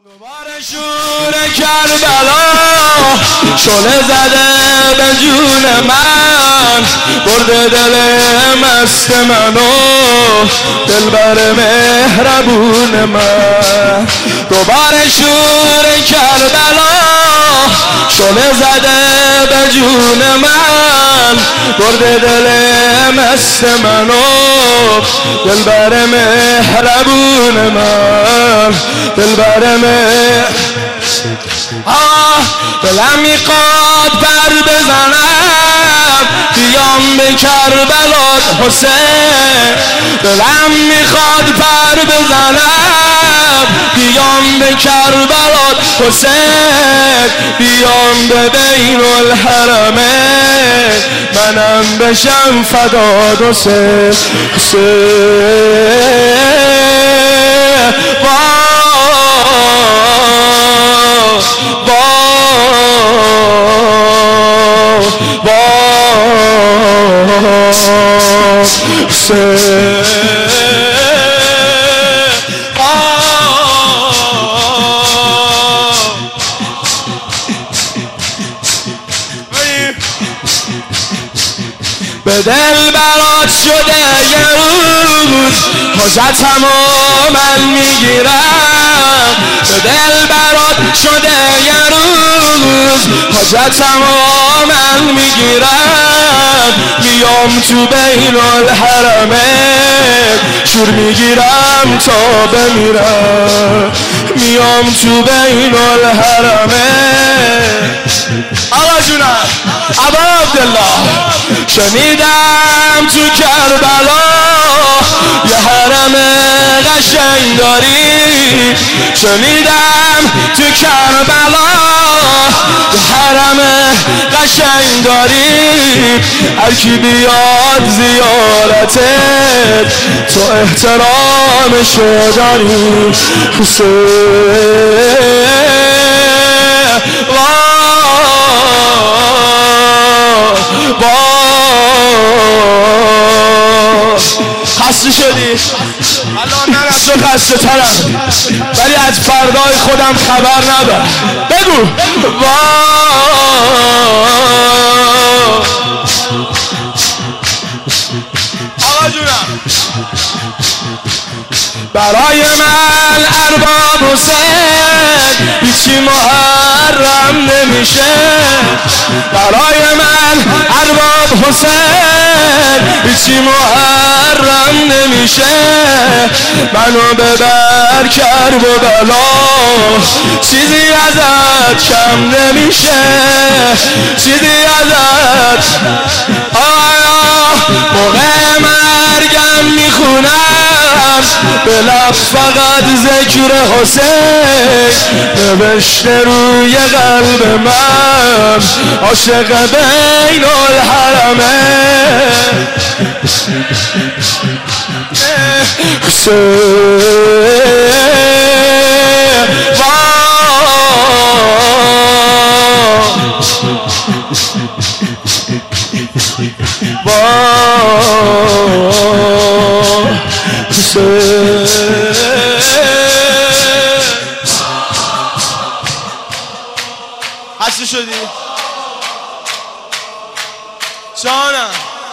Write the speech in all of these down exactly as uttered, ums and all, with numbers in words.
دوباره شور کربلا شعله زده به جون من، برده دل مست منو دلبر مهربون من. دوباره شور کربلا شعله زده به جون من، برده دل مست منو دلبر مهربون من، دلبر مهربون. آه دلم میخواد پر بزنم بیام به کربلات حسین، دلم میخواد پر بزنم بیام به کربلات حسین، بیام به بین الحرمین منم بشم فدات حسین. حسین به دل برات شده یه روز حاجتمو من میگیرم، به دل برات شده یه روز حاجتمو من میگیرم، میام تو بین الحرمین شور میگیرم تا بمیرم، میام تو بین الحرمین. آقا جونم ابا عبدالله شنیدم تو کربلا یه حرم قشنگ داری، شنیدم تو کربلا یه حرم قشنگ داری، هر کی بیاد زیارتت تو احترامشو داری. حسین خسته شدی؟ الان من از تو خسته ترم ولی از فردای خودم خبر ندارم. بگو آقا جونم برای من ارباب حسین هیچی محرم نمیشه، برای من ارباب حسین هیچی محرم نمیشه، منو ببر کرب و بلا چیزی ازت کم نمیشه، چیزی ازت. آیا موقع مرگم میخونم به لب فقط ذکر حسین، نوشته روی قلب من عاشق بین الحرمین. حسی شدی؟ جانم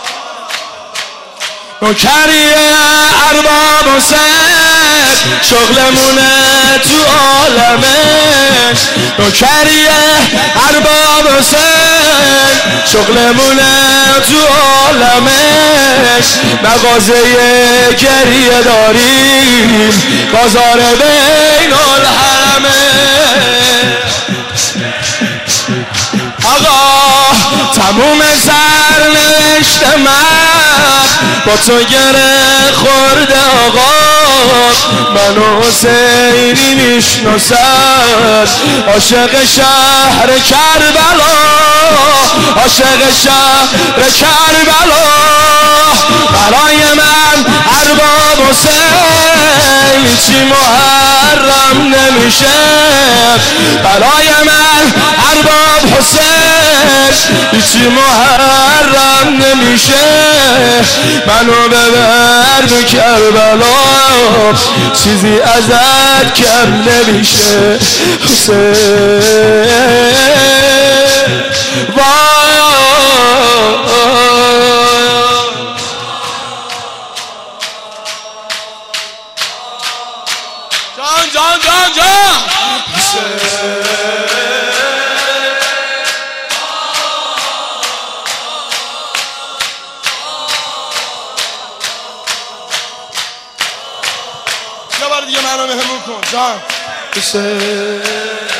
نوکری ارباب حسین شغلمونه تو عالمه، نوکری ارباب حسین شغلمونه تو عالمه، مغازه گریه داریم بازار بین الحرمین. آقا تموم سرنوشت من با تو گره خورده، آقا منو حسینی میشناسد عاشق شهر کربلا، عاشق شهر کربلا، برای من ارباب حسین چی محرم نمیشه، برای من ارباب حسین چی محرم سرم نمیشه منو ببر به کربلا چیزی ازت کم نمیشه حسین وای جان جان جان جان یه بار دیگه منو مهمون کن جان